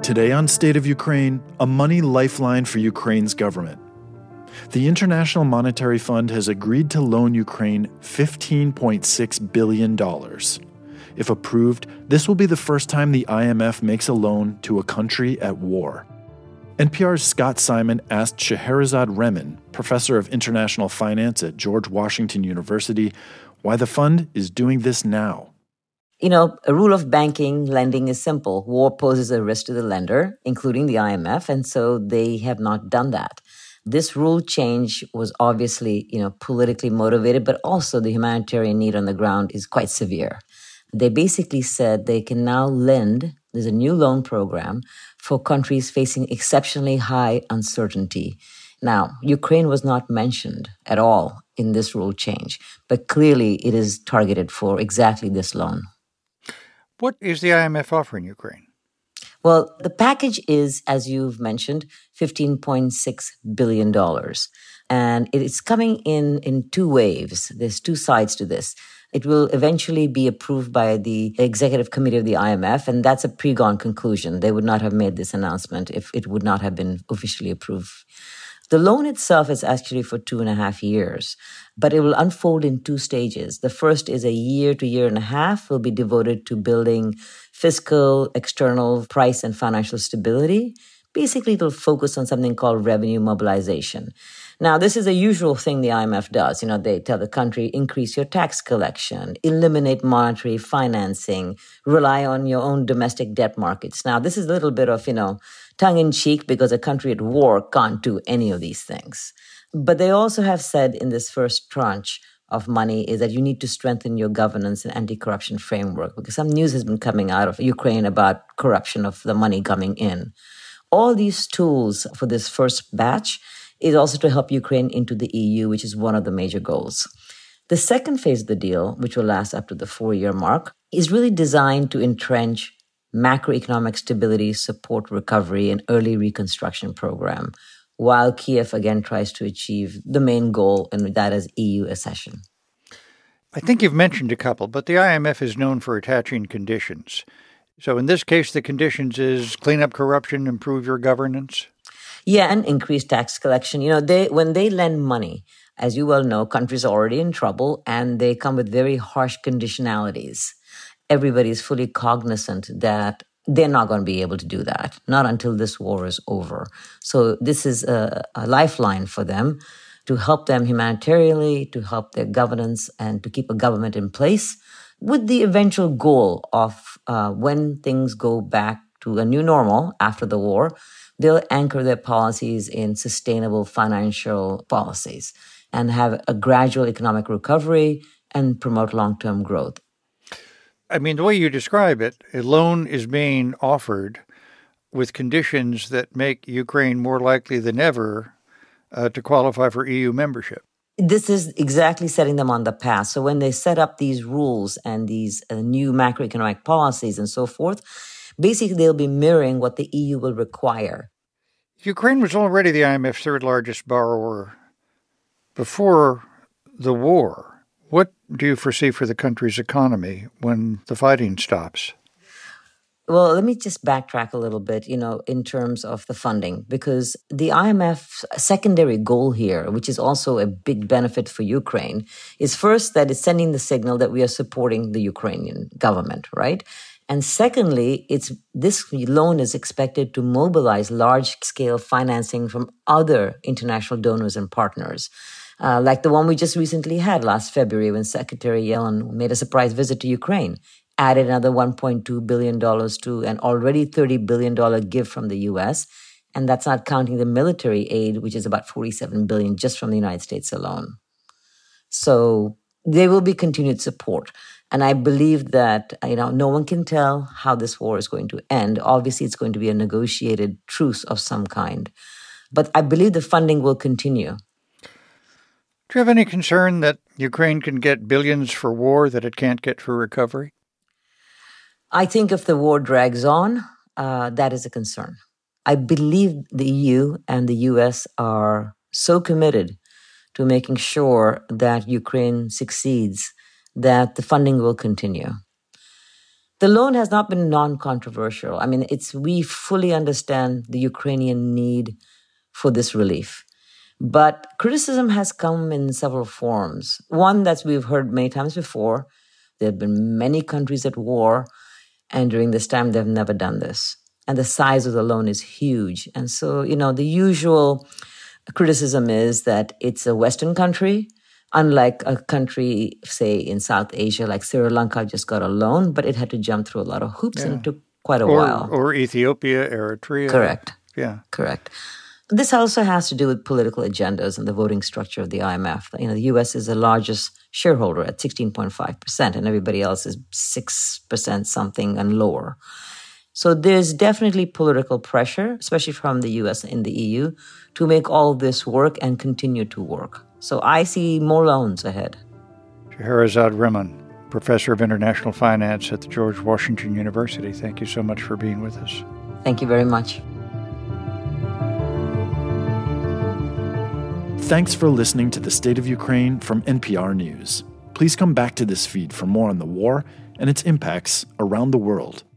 Today on State of Ukraine, a money lifeline for Ukraine's government. The International Monetary Fund has agreed to loan Ukraine $15.6 billion. If approved, this will be the first time the IMF makes a loan to a country at war. NPR's Scott Simon asked Scheherazade Rehman, professor of international finance at George Washington University, why the fund is doing this now. You know, a rule of banking lending is simple. War poses a risk to the lender, including the IMF, and so they have not done that. This rule change was obviously, politically motivated, but also the humanitarian need on the ground is quite severe. They basically said they can now lend, there's a new loan program for countries facing exceptionally high uncertainty. Now, Ukraine was not mentioned at all in this rule change, but clearly it is targeted for exactly this loan. What is the IMF offering Ukraine? Well, the package is, as you've mentioned, $15.6 billion. And it is coming in two waves. There's two sides to this. It will eventually be approved by the executive committee of the IMF, and that's a pre-gone conclusion. They would not have made this announcement if it would not have been officially approved. The loan itself is actually for 2.5 years, but it will unfold in two stages. The first is a year to year and a half will be devoted to building fiscal, external, price, and financial stability. Basically, it will focus on something called revenue mobilization. Now, this is a usual thing the IMF does. They tell the country, increase your tax collection, eliminate monetary financing, rely on your own domestic debt markets. Now, this is a little bit of, tongue-in-cheek because a country at war can't do any of these things. But they also have said in this first tranche of money is that you need to strengthen your governance and anti-corruption framework because some news has been coming out of Ukraine about corruption of the money coming in. All these tools for this first batch is also to help Ukraine into the EU, which is one of the major goals. The second phase of the deal, which will last up to the 4-year mark, is really designed to entrench macroeconomic stability, support recovery, and early reconstruction program, while Kiev again tries to achieve the main goal, and that is EU accession. I think you've mentioned a couple, but the IMF is known for attaching conditions. So in this case, the conditions is clean up corruption, improve your governance? Yeah, and increase tax collection. When they lend money, as you well know, countries are already in trouble, and they come with very harsh conditionalities. Everybody is fully cognizant that they're not going to be able to do that, not until this war is over. So this is a lifeline for them to help them humanitarianly, to help their governance, and to keep a government in place with the eventual goal of when things go back to a new normal after the war, they'll anchor their policies in sustainable financial policies and have a gradual economic recovery and promote long-term growth. I mean, the way you describe it, a loan is being offered with conditions that make Ukraine more likely than ever to qualify for EU membership. This is exactly setting them on the path. So when they set up these rules and these new macroeconomic policies and so forth, basically they'll be mirroring what the EU will require. Ukraine was already the IMF's third largest borrower before the war. What do you foresee for the country's economy when the fighting stops? Well, let me just backtrack a little bit, in terms of the funding, because the IMF's secondary goal here, which is also a big benefit for Ukraine, is first that it's sending the signal that we are supporting the Ukrainian government, right? And secondly, this loan is expected to mobilize large-scale financing from other international donors and partners. Like the one we just recently had last February when Secretary Yellen made a surprise visit to Ukraine, added another $1.2 billion to an already $30 billion gift from the U.S., and that's not counting the military aid, which is about $47 billion just from the United States alone. So there will be continued support. And I believe that, no one can tell how this war is going to end. Obviously, it's going to be a negotiated truce of some kind. But I believe the funding will continue. Do you have any concern that Ukraine can get billions for war that it can't get for recovery? I think if the war drags on, that is a concern. I believe the EU and the US are so committed to making sure that Ukraine succeeds that the funding will continue. The loan has not been non-controversial. I mean, we fully understand the Ukrainian need for this relief. But criticism has come in several forms. One that we've heard many times before. There have been many countries at war, and during this time, they've never done this. And the size of the loan is huge. And so, the usual criticism is that it's a Western country, unlike a country, say, in South Asia, like Sri Lanka just got a loan, but it had to jump through a lot of hoops, and it took quite a while. Or Ethiopia, Eritrea. Correct. Yeah. Correct. This also has to do with political agendas and the voting structure of the IMF. The U.S. is the largest shareholder at 16.5%, and everybody else is 6% something and lower. So there's definitely political pressure, especially from the U.S. and the EU, to make all this work and continue to work. So I see more loans ahead. Scheherazade Rehman, Professor of International Finance at the George Washington University. Thank you so much for being with us. Thank you very much. Thanks for listening to The State of Ukraine from NPR News. Please come back to this feed for more on the war and its impacts around the world.